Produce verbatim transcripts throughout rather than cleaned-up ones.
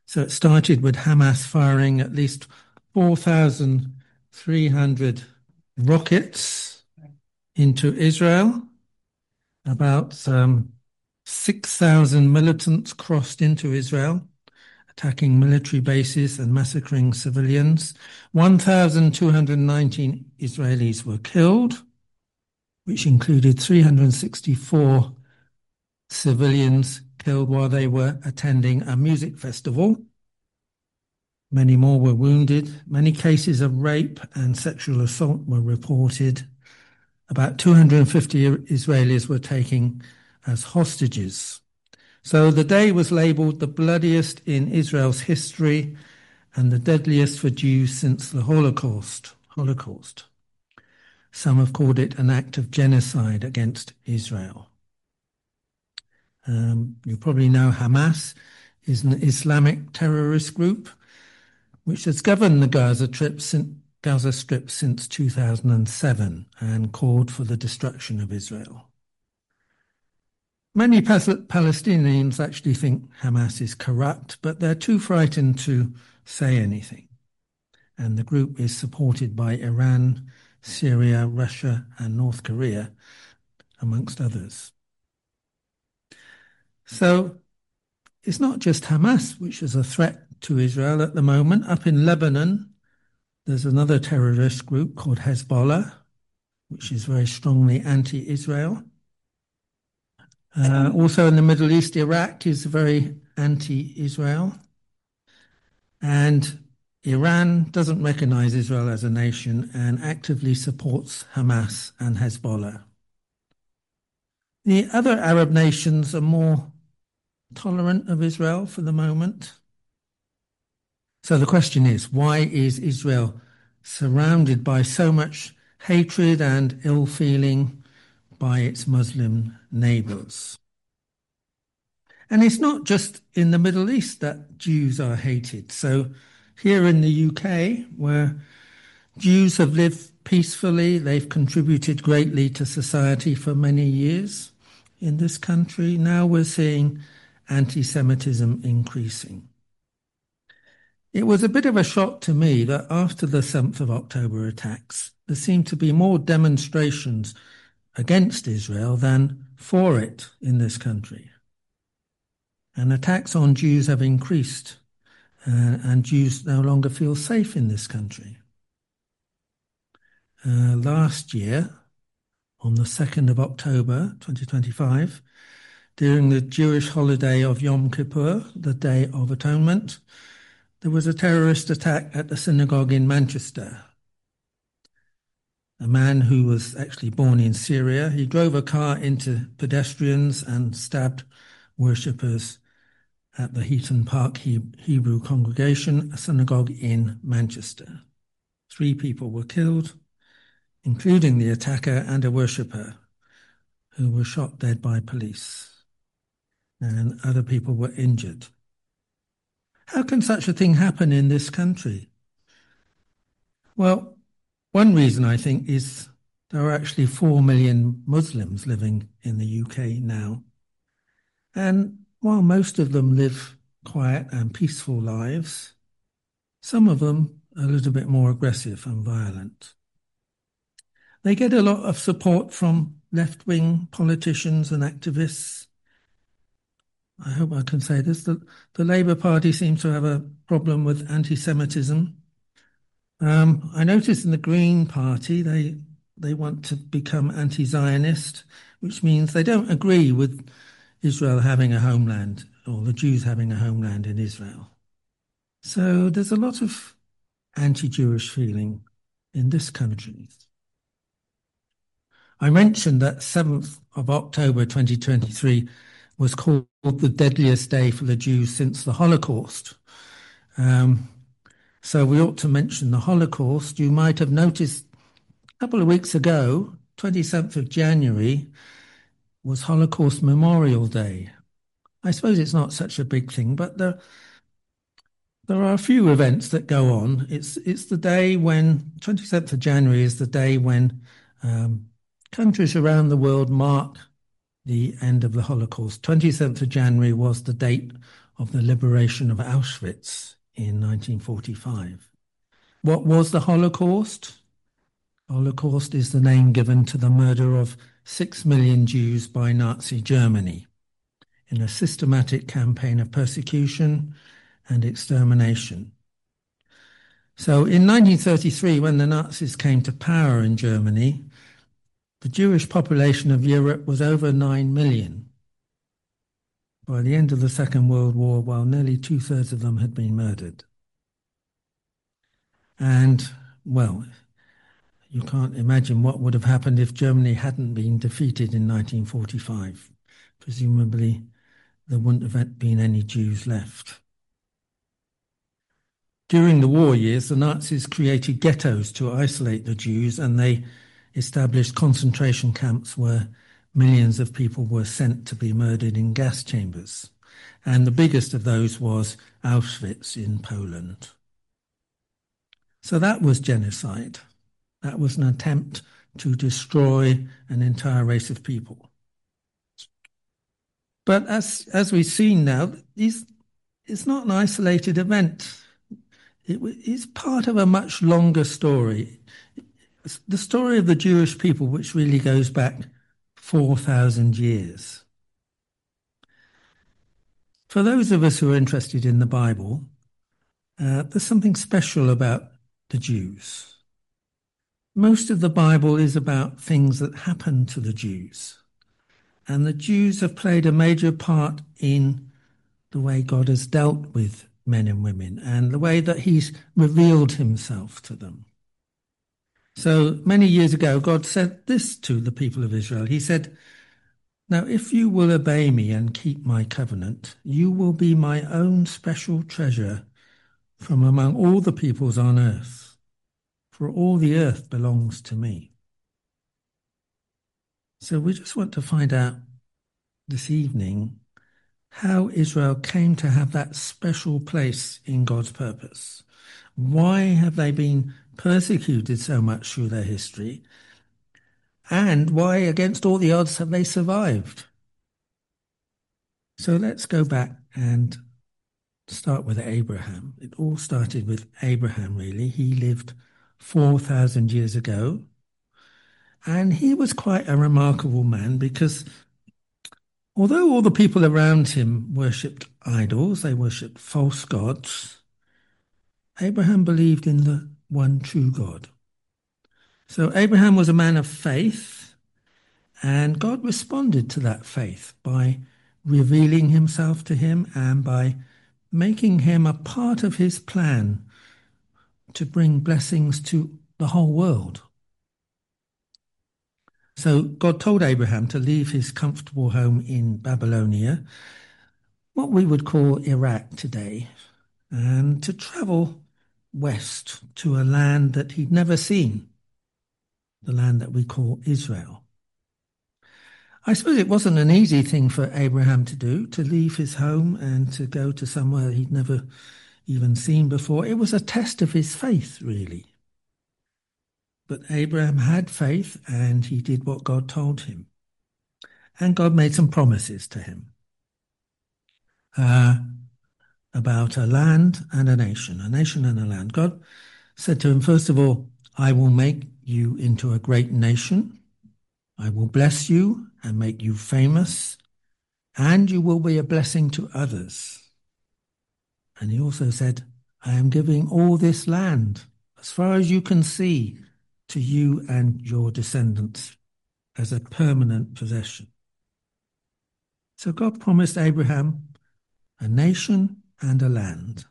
So it started with Hamas firing at least four thousand three hundred rockets into Israel. About um, six thousand militants crossed into Israel, attacking military bases and massacring civilians. one thousand two hundred nineteen Israelis were killed, which included three hundred sixty-four civilians killed while they were attending a music festival. Many more were wounded. Many cases of rape and sexual assault were reported. About two hundred fifty Israelis were taken as hostages. So the day was labeled the bloodiest in Israel's history and the deadliest for Jews since the Holocaust. Holocaust. Some have called it an act of genocide against Israel. Um, you probably know Hamas is an Islamic terrorist group which has governed the Gaza Strip since, Gaza Strip since two thousand seven and called for the destruction of Israel. Many Palestinians actually think Hamas is corrupt, but they're too frightened to say anything. And the group is supported by Iran, Syria, Russia, and North Korea, amongst others. So it's not just Hamas which is a threat to Israel at the moment. Up in Lebanon, there's another terrorist group called Hezbollah, which is very strongly anti-Israel. Uh, also in the Middle East, Iraq is very anti-Israel. And Iran doesn't recognize Israel as a nation and actively supports Hamas and Hezbollah. The other Arab nations are more tolerant of Israel for the moment. So the question is, why is Israel surrounded by so much hatred and ill feeling by its Muslim neighbors? And it's not just in the Middle East that Jews are hated. So here in the U K, where Jews have lived peacefully, they've contributed greatly to society for many years in this country. Now we're seeing anti-Semitism increasing. It was a bit of a shock to me that after the seventh of October attacks, there seemed to be more demonstrations against Israel than for it in this country. And attacks on Jews have increased, uh, and Jews no longer feel safe in this country. Uh, last year, on the second of October twenty twenty-five, during the Jewish holiday of Yom Kippur, the Day of Atonement, there was a terrorist attack at the synagogue in Manchester. A man who was actually born in Syria, he drove a car into pedestrians and stabbed worshippers at the Heaton Park Hebrew Congregation, a synagogue in Manchester. Three people were killed, including the attacker and a worshipper, who were shot dead by police, and other people were injured. How can such a thing happen in this country? Well, one reason I think is there are actually four million Muslims living in the U K now. And while most of them live quiet and peaceful lives, some of them are a little bit more aggressive and violent. They get a lot of support from left-wing politicians and activists. I hope I can say this. The, the Labour Party seems to have a problem with anti-Semitism. Um, I noticed in the Green Party, they they want to become anti-Zionist, which means they don't agree with Israel having a homeland, or the Jews having a homeland in Israel. So there's a lot of anti-Jewish feeling in this country. I mentioned that seventh of October twenty twenty-three was called the deadliest day for the Jews since the Holocaust. Um, so we ought to mention the Holocaust. You might have noticed a couple of weeks ago, twenty-seventh of January, was Holocaust Memorial Day. I suppose it's not such a big thing, but there, there are a few events that go on. It's it's the day when, twenty-seventh of January is the day when um, countries around the world mark the end of the Holocaust. twenty-seventh of January was the date of the liberation of Auschwitz in nineteen forty-five. What was the Holocaust? Holocaust is the name given to the murder of six million Jews by Nazi Germany in a systematic campaign of persecution and extermination. So in nineteen thirty-three, when the Nazis came to power in Germany, the Jewish population of Europe was over nine million. By the end of the Second World War, while nearly two-thirds of them had been murdered. And, well, you can't imagine what would have happened if Germany hadn't been defeated in nineteen forty-five. Presumably, there wouldn't have been any Jews left. During the war years, the Nazis created ghettos to isolate the Jews, and they established concentration camps where millions of people were sent to be murdered in gas chambers. And the biggest of those was Auschwitz in Poland. So that was genocide. That was an attempt to destroy an entire race of people. But as, as we've seen now, it's, it's not an isolated event. It, it's part of a much longer story. It's the story of the Jewish people, which really goes back four thousand years. For those of us who are interested in the Bible, uh, there's something special about the Jews. Most of the Bible is about things that happened to the Jews. And the Jews have played a major part in the way God has dealt with men and women and the way that he's revealed himself to them. So many years ago, God said this to the people of Israel. He said, "Now, if you will obey me and keep my covenant, you will be my own special treasure from among all the peoples on earth, for all the earth belongs to me." So we just want to find out this evening how Israel came to have that special place in God's purpose. Why have they been persecuted so much through their history? And why, against all the odds, have they survived? So let's go back and start with Abraham. It all started with Abraham, really. He lived four thousand years ago. And he was quite a remarkable man because although all the people around him worshipped idols, they worshipped false gods, Abraham believed in the one true God. So Abraham was a man of faith, and God responded to that faith by revealing himself to him and by making him a part of his plan to bring blessings to the whole world. So God told Abraham to leave his comfortable home in Babylonia, what we would call Iraq today, and to travel west to a land that he'd never seen, the land that we call Israel. I suppose it wasn't an easy thing for Abraham to do, to leave his home and to go to somewhere he'd never even seen before. It was a test of his faith, really. But Abraham had faith and he did what God told him. And God made some promises to him uh, about a land and a nation, a nation and a land. God said to him, first of all, "I will make you into a great nation. I will bless you and make you famous, and you will be a blessing to others." And he also said, "I am giving all this land, as far as you can see, to you and your descendants as a permanent possession." So God promised Abraham a nation and a land.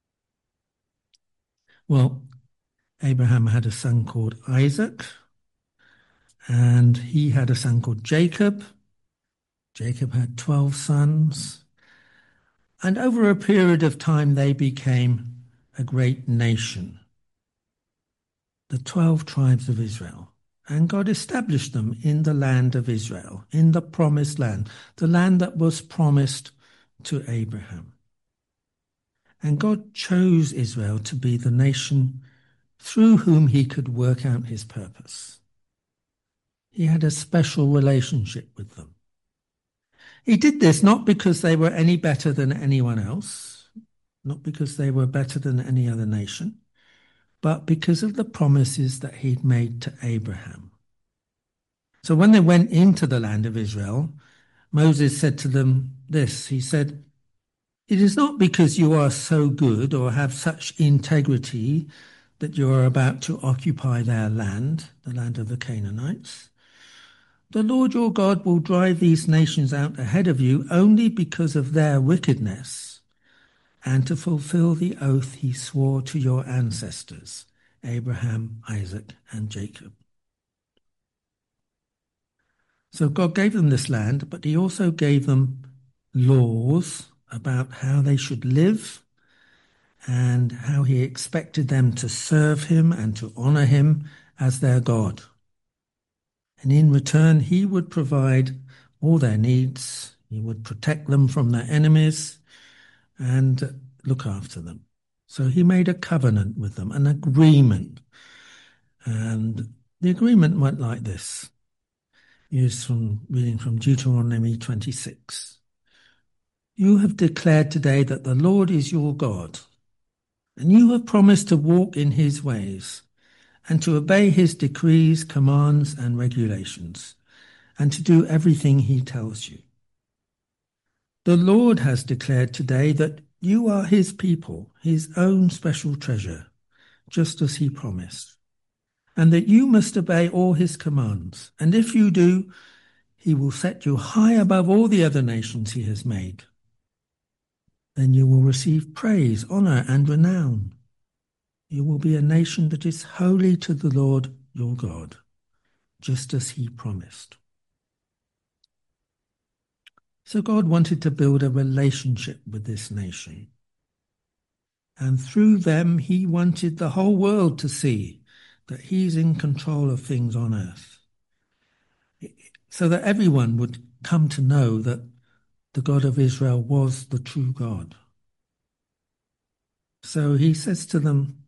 Well, Abraham had a son called Isaac, and he had a son called Jacob. Jacob had twelve sons, and over a period of time they became a great nation, the twelve tribes of Israel. And God established them in the land of Israel, in the promised land, the land that was promised to Abraham. And God chose Israel to be the nation through whom he could work out his purpose. He had a special relationship with them. He did this not because they were any better than anyone else, not because they were better than any other nation, but because of the promises that he'd made to Abraham. So when they went into the land of Israel, Moses said to them this. He said, "It is not because you are so good or have such integrity that you are about to occupy their land, the land of the Canaanites. The Lord your God will drive these nations out ahead of you only because of their wickedness, and to fulfill the oath he swore to your ancestors, Abraham, Isaac, and Jacob." So God gave them this land, but he also gave them laws about how they should live and how he expected them to serve him and to honor him as their God. And in return, he would provide all their needs. He would protect them from their enemies and look after them. So he made a covenant with them, an agreement. And the agreement went like this. Here's from reading from Deuteronomy twenty-six. "You have declared today that the Lord is your God, and you have promised to walk in his ways, and to obey his decrees, commands, and regulations, and to do everything he tells you. The Lord has declared today that you are his people, his own special treasure, just as he promised, and that you must obey all his commands. And if you do, he will set you high above all the other nations he has made. Then you will receive praise, honor, and renown. You will be a nation that is holy to the Lord your God, just as he promised." So God wanted to build a relationship with this nation. And through them, he wanted the whole world to see that he's in control of things on earth, so that everyone would come to know that the God of Israel was the true God. So he says to them,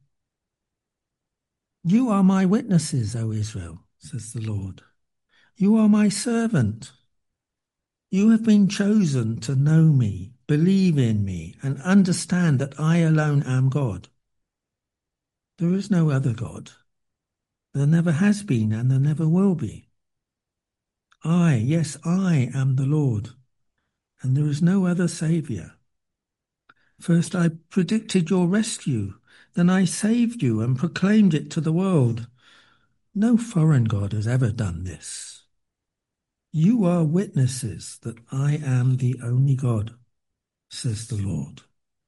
"You are my witnesses, O Israel," says the Lord. "You are my servant. You have been chosen to know me, believe in me, and understand that I alone am God. There is no other God. There never has been, and there never will be. I, yes, I am the Lord, and there is no other Saviour. First I predicted your rescue, then I saved you and proclaimed it to the world. No foreign God has ever done this. You are witnesses that I am the only God, says the Lord."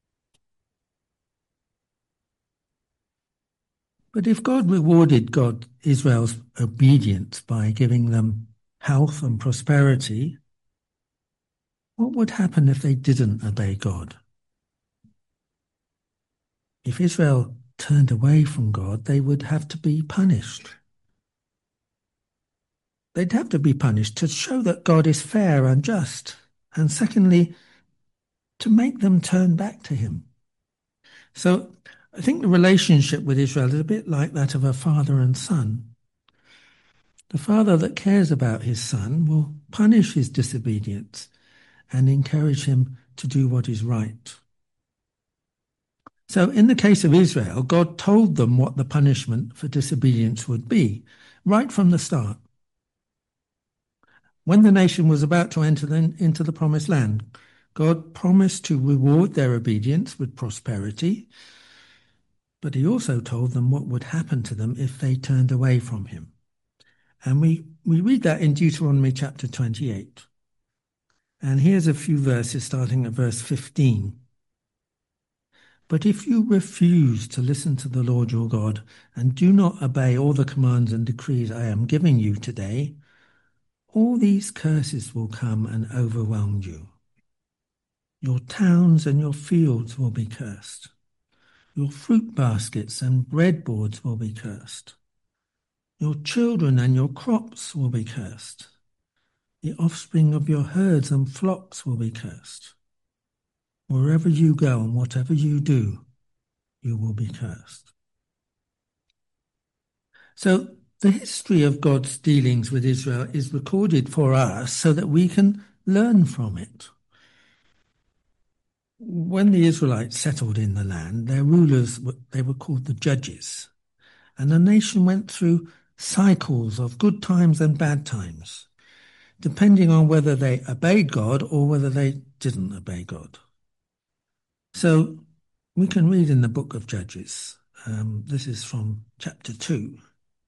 But if God rewarded God Israel's obedience by giving them health and prosperity, what would happen if they didn't obey God? If Israel turned away from God, they would have to be punished. They'd have to be punished to show that God is fair and just, and secondly, to make them turn back to him. So I think the relationship with Israel is a bit like that of a father and son. The father that cares about his son will punish his disobedience and encourage him to do what is right. So in the case of Israel, God told them what the punishment for disobedience would be, right from the start. When the nation was about to enter the, into the promised land, God promised to reward their obedience with prosperity, but he also told them what would happen to them if they turned away from him. And we, we read that in Deuteronomy chapter twenty-eight. And here's a few verses starting at verse fifteen. "But if you refuse to listen to the Lord your God and do not obey all the commands and decrees I am giving you today, all these curses will come and overwhelm you. Your towns and your fields will be cursed. Your fruit baskets and breadboards will be cursed. Your children and your crops will be cursed. The offspring of your herds and flocks will be cursed. Wherever you go and whatever you do, you will be cursed." So the history of God's dealings with Israel is recorded for us so that we can learn from it. When the Israelites settled in the land, their rulers, they were called the judges. And the nation went through cycles of good times and bad times, depending on whether they obeyed God or whether they didn't obey God. So we can read in the book of Judges. Um, this is from chapter two.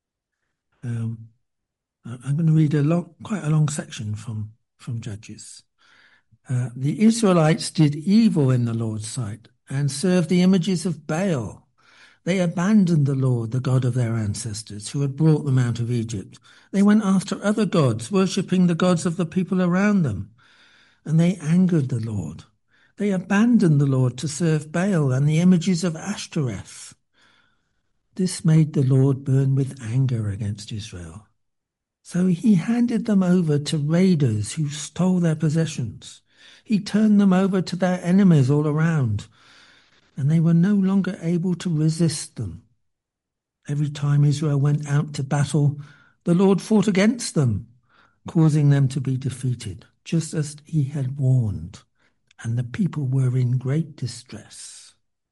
Um, I'm going to read a long, quite a long section from, from Judges. Uh, the Israelites did evil in the Lord's sight and served the images of Baal. They abandoned the Lord, the God of their ancestors, who had brought them out of Egypt. They went after other gods, worshipping the gods of the people around them, and they angered the Lord. They abandoned the Lord to serve Baal and the images of Ashtoreth. This made the Lord burn with anger against Israel. So he handed them over to raiders who stole their possessions. He turned them over to their enemies all around, and they were no longer able to resist them. Every time Israel went out to battle, the Lord fought against them, causing them to be defeated, just as he had warned, and the people were in great distress.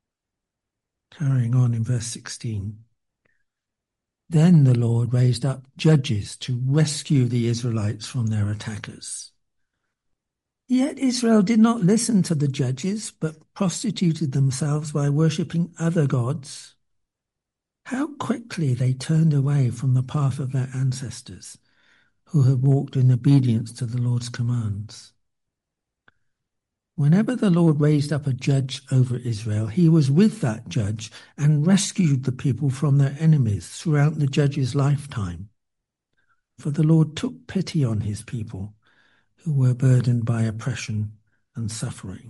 Carrying on in verse sixteen. Then the Lord raised up judges to rescue the Israelites from their attackers. Yet Israel did not listen to the judges, but prostituted themselves by worshipping other gods. How quickly they turned away from the path of their ancestors, who had walked in obedience to the Lord's commands. Whenever the Lord raised up a judge over Israel, he was with that judge and rescued the people from their enemies throughout the judge's lifetime. For the Lord took pity on his people, who were burdened by oppression and suffering.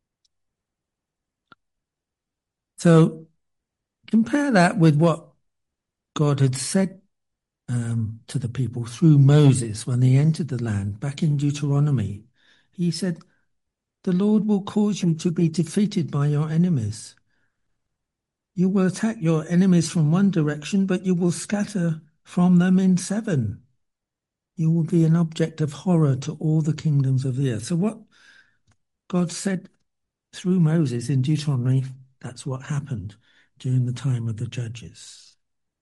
So compare that with what God had said um, to the people through Moses when they entered the land back in Deuteronomy. He said, "The Lord will cause you to be defeated by your enemies. You will attack your enemies from one direction, but you will scatter from them in seven. You will be an object of horror to all the kingdoms of the earth." So what God said through Moses in Deuteronomy, that's what happened during the time of the judges.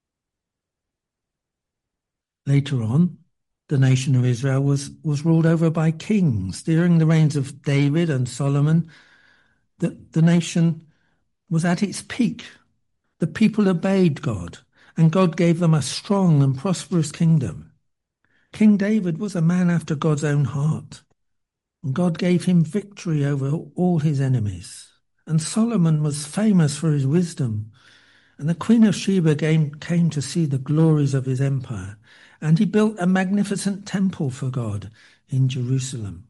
Later on, the nation of Israel was, was ruled over by kings. During the reigns of David and Solomon, the, the nation was at its peak. The people obeyed God, and God gave them a strong and prosperous kingdom. King David was a man after God's own heart, and God gave him victory over all his enemies. And Solomon was famous for his wisdom, and the Queen of Sheba came, came to see the glories of his empire, and he built a magnificent temple for God in Jerusalem.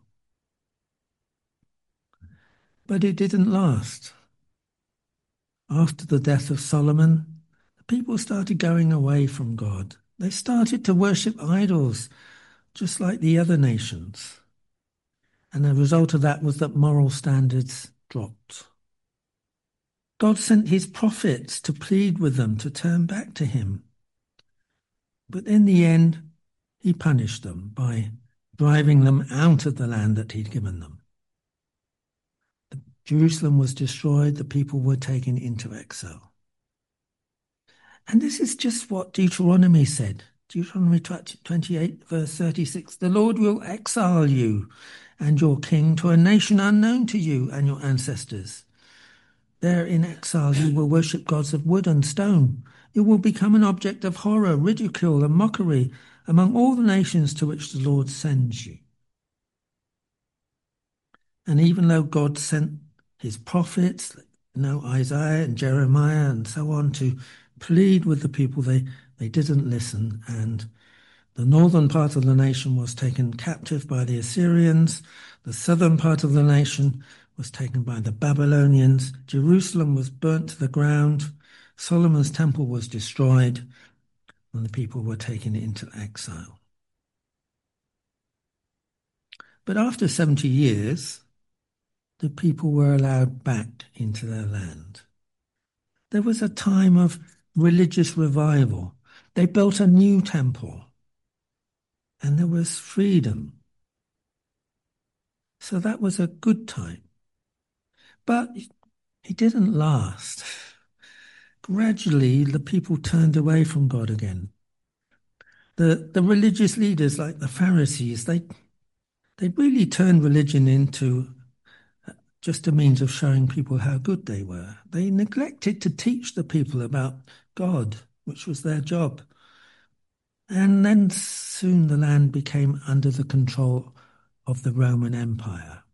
But it didn't last. After the death of Solomon, the people started going away from God. They started to worship idols, just like the other nations. And the result of that was that moral standards dropped. God sent his prophets to plead with them to turn back to him. But in the end, he punished them by driving them out of the land that he'd given them. Jerusalem was destroyed, the people were taken into exile. And this is just what Deuteronomy said. Deuteronomy twenty-eight, verse thirty-six, "The Lord will exile you and your king to a nation unknown to you and your ancestors. There in exile you will worship gods of wood and stone. You will become an object of horror, ridicule, and mockery among all the nations to which the Lord sends you." And even though God sent his prophets, you know, Isaiah and Jeremiah and so on, to plead with the people, they, they didn't listen. And the northern part of the nation was taken captive by the Assyrians. The southern part of the nation was taken by the Babylonians. Jerusalem was burnt to the ground. Solomon's temple was destroyed, and the people were taken into exile. But after seventy years, the people were allowed back into their land. There was a time of religious revival. They built a new temple, and there was freedom. So that was a good time. But it didn't last. Gradually, the people turned away from God again. The, the religious leaders, like the Pharisees, they, they really turned religion into just a means of showing people how good they were. They neglected to teach the people about God, which was their job. And then soon the land became under the control of the Roman Empire.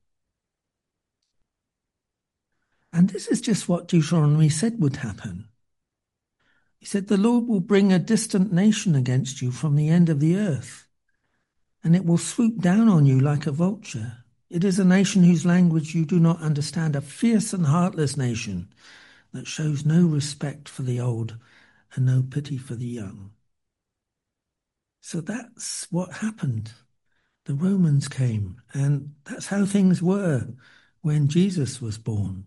And this is just what Deuteronomy said would happen. He said, the Lord will bring a distant nation against you from the end of the earth, and it will swoop down on you like a vulture. It is a nation whose language you do not understand, a fierce and heartless nation that shows no respect for the old and no pity for the young. So that's what happened. The Romans came, and that's how things were when Jesus was born.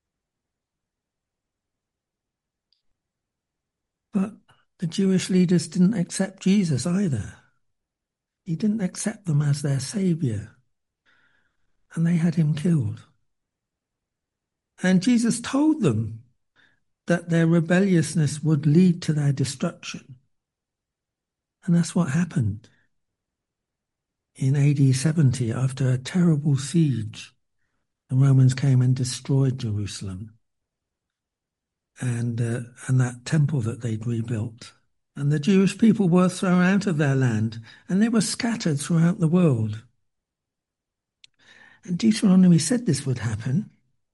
But the Jewish leaders didn't accept Jesus either. He didn't accept them as their saviour, and they had him killed. And Jesus told them that their rebelliousness would lead to their destruction. And that's what happened. In A D seventy, after a terrible siege, the Romans came and destroyed Jerusalem and, uh, and that temple that they'd rebuilt. And the Jewish people were thrown out of their land, and they were scattered throughout the world. And Deuteronomy said this would happen.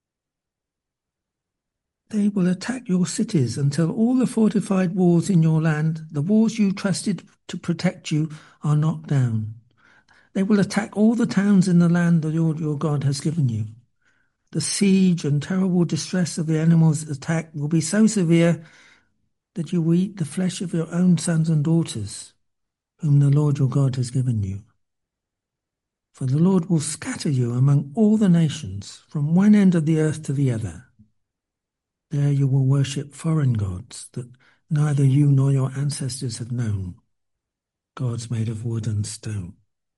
They will attack your cities until all the fortified walls in your land, the walls you trusted to protect you, are knocked down. They will attack all the towns in the land the Lord your God has given you. The siege and terrible distress of the enemy's attack will be so severe that you will eat the flesh of your own sons and daughters, whom the Lord your God has given you. For the Lord will scatter you among all the nations, from one end of the earth to the other. There you will worship foreign gods that neither you nor your ancestors have known, gods made of wood and stone.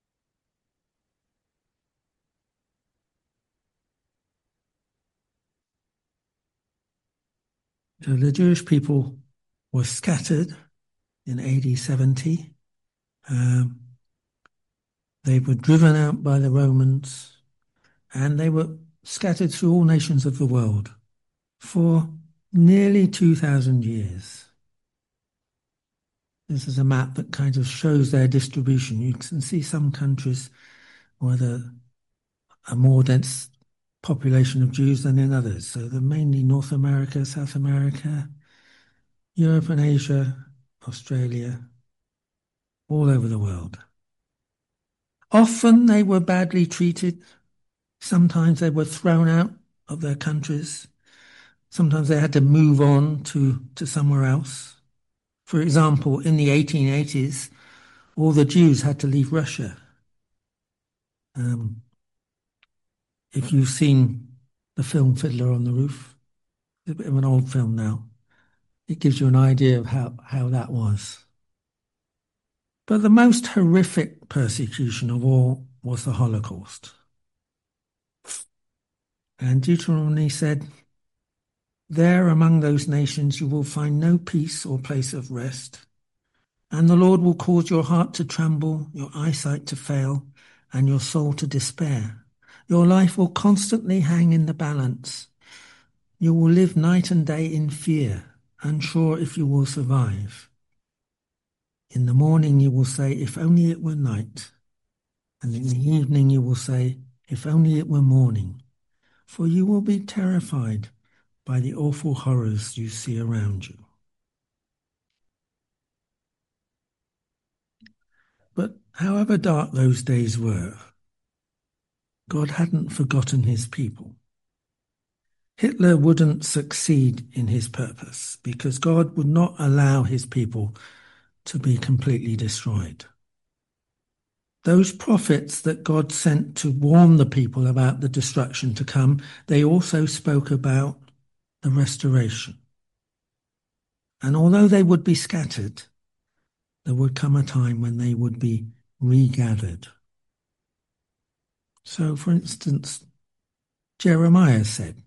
So the Jewish people were scattered in A D seventy. Um, they were driven out by the Romans, and they were scattered through all nations of the world for nearly two thousand years. This is a map that kind of shows their distribution. You can see some countries where there are more dense population of Jews than in others. So they're mainly North America, South America, Europe and Asia, Australia, all over the world. Often they were badly treated. Sometimes they were thrown out of their countries. Sometimes they had to move on to, to somewhere else. For example, in the eighteen eighties, all the Jews had to leave Russia. Um, if you've seen the film Fiddler on the Roof, it's a bit of an old film now. It gives you an idea of how, how that was. But the most horrific persecution of all was the Holocaust. And Deuteronomy said, there among those nations you will find no peace or place of rest, and the Lord will cause your heart to tremble, your eyesight to fail, and your soul to despair. Your life will constantly hang in the balance. You will live night and day in fear, unsure if you will survive. In the morning you will say, if only it were night. And in the evening you will say, if only it were morning. For you will be terrified by the awful horrors you see around you. But however dark those days were, God hadn't forgotten his people. Hitler wouldn't succeed in his purpose because God would not allow his people to be completely destroyed. Those prophets that God sent to warn the people about the destruction to come, they also spoke about the restoration. And although they would be scattered, there would come a time when they would be regathered. So, for instance, Jeremiah said,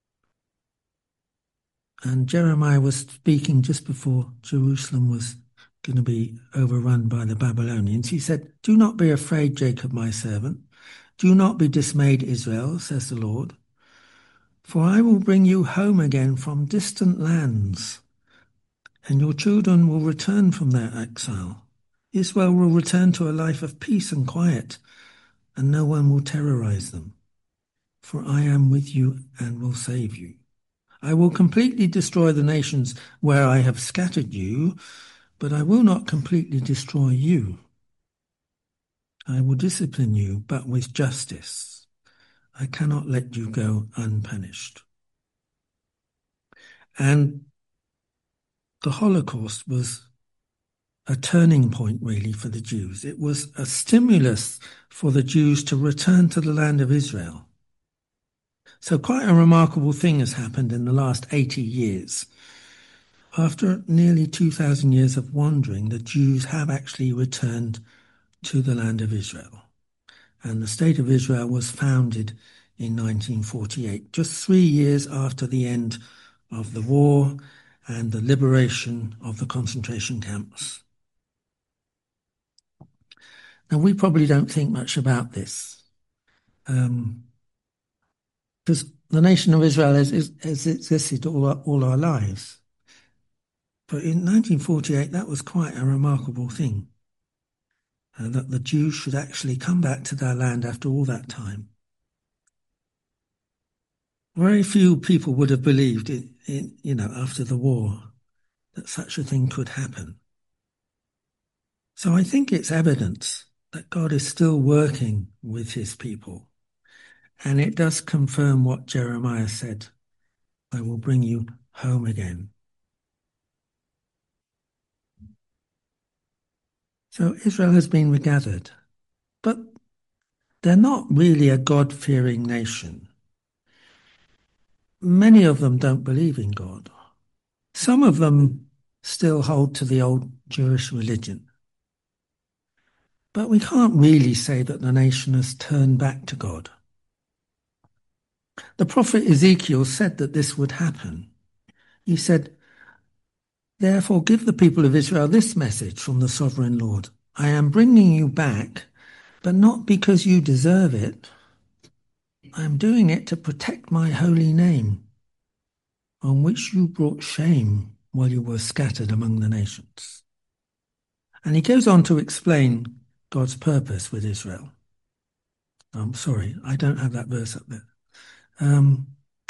and Jeremiah was speaking just before Jerusalem was going to be overrun by the Babylonians. He said, "Do not be afraid, Jacob, my servant. Do not be dismayed, Israel, says the Lord. For I will bring you home again from distant lands, and your children will return from their exile. Israel will return to a life of peace and quiet, and no one will terrorize them. For I am with you and will save you. I will completely destroy the nations where I have scattered you, but I will not completely destroy you. I will discipline you, but with justice. I cannot let you go unpunished." And the Holocaust was a turning point, really, for the Jews. It was a stimulus for the Jews to return to the land of Israel. So quite a remarkable thing has happened in the last eighty years. After nearly two thousand years of wandering, the Jews have actually returned to the land of Israel. And the State of Israel was founded in nineteen forty-eight, just three years after the end of the war and the liberation of the concentration camps. Now, we probably don't think much about this, um, because the nation of Israel has, has existed all our, all our lives. But in nineteen forty-eight, that was quite a remarkable thing, uh, that the Jews should actually come back to their land after all that time. Very few people would have believed, in, in, you know, after the war, that such a thing could happen. So I think it's evidence that God is still working with his people. And it does confirm what Jeremiah said, "I will bring you home again." So Israel has been regathered, but they're not really a God-fearing nation. Many of them don't believe in God. Some of them still hold to the old Jewish religion. But we can't really say that the nation has turned back to God. The prophet Ezekiel said that this would happen. He said, "Therefore give the people of Israel this message from the sovereign Lord. I am bringing you back, but not because you deserve it. I am doing it to protect my holy name, on which you brought shame while you were scattered among the nations." And he goes on to explain God's purpose with Israel. I'm sorry, I don't have that verse up there. Um,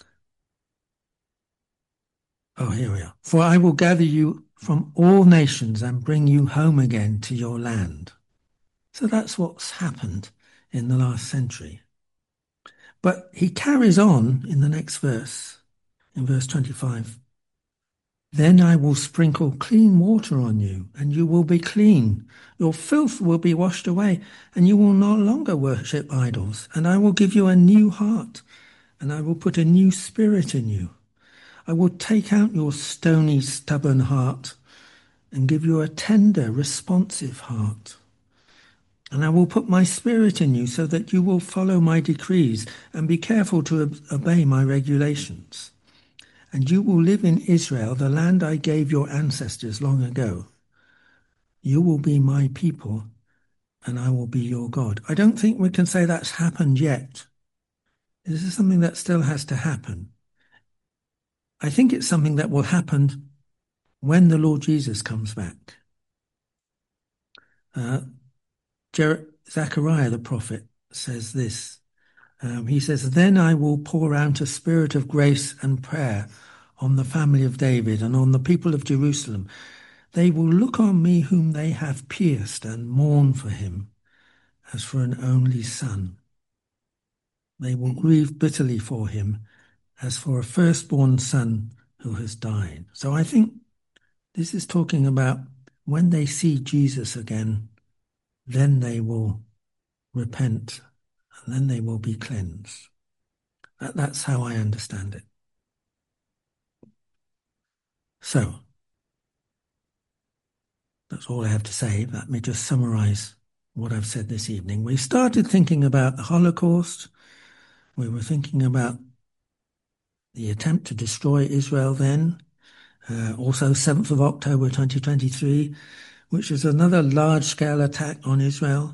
oh, here we are. "For I will gather you from all nations and bring you home again to your land." So that's what's happened in the last century. But he carries on in the next verse, in verse twenty-five. "Then I will sprinkle clean water on you, and you will be clean. Your filth will be washed away, and you will no longer worship idols. And I will give you a new heart, and I will put a new spirit in you. I will take out your stony, stubborn heart and give you a tender, responsive heart. And I will put my spirit in you so that you will follow my decrees and be careful to obey my regulations. And you will live in Israel, the land I gave your ancestors long ago. You will be my people, and I will be your God." I don't think we can say that's happened yet. This is something that still has to happen. I think it's something that will happen when the Lord Jesus comes back. Uh, Jer- Zechariah the prophet says this. Um, he says, "Then I will pour out a spirit of grace and prayer on the family of David and on the people of Jerusalem. They will look on me whom they have pierced and mourn for him as for an only son. They will grieve bitterly for him as for a firstborn son who has died." So I think this is talking about when they see Jesus again, then they will repent and then they will be cleansed. That, that's how I understand it. So that's all I have to say. Let me just summarize what I've said this evening. We started thinking about the Holocaust. We were thinking about the attempt to destroy Israel then. Uh, also, seventh of October twenty twenty-three, which is another large-scale attack on Israel.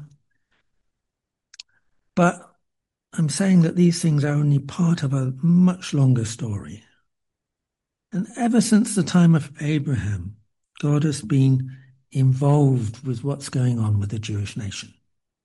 But I'm saying that these things are only part of a much longer story. And ever since the time of Abraham, God has been involved with what's going on with the Jewish nation.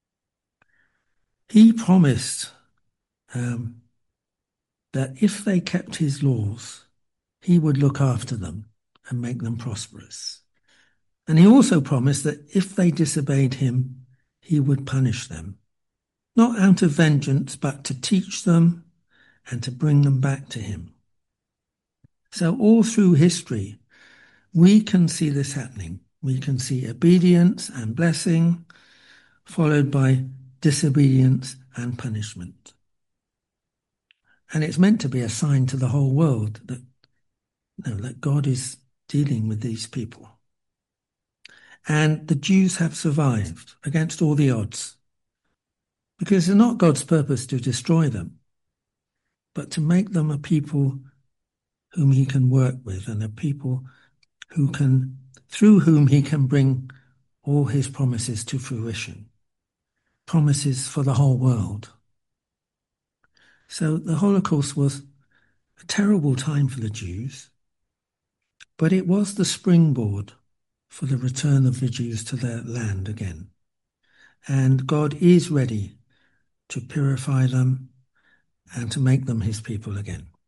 He promised um, that if they kept his laws, he would look after them and make them prosperous. And he also promised that if they disobeyed him, he would punish them, not out of vengeance, but to teach them and to bring them back to him. So all through history, we can see this happening. We can see obedience and blessing, followed by disobedience and punishment. And it's meant to be a sign to the whole world that, you know, that God is dealing with these people. And the Jews have survived against all the odds, because it's not God's purpose to destroy them, but to make them a people whom he can work with, and a people who can, through whom he can bring all his promises to fruition, promises for the whole world. So the Holocaust was a terrible time for the Jews, but it was the springboard for the return of the Jews to their land again. And God is ready to purify them and to make them his people again.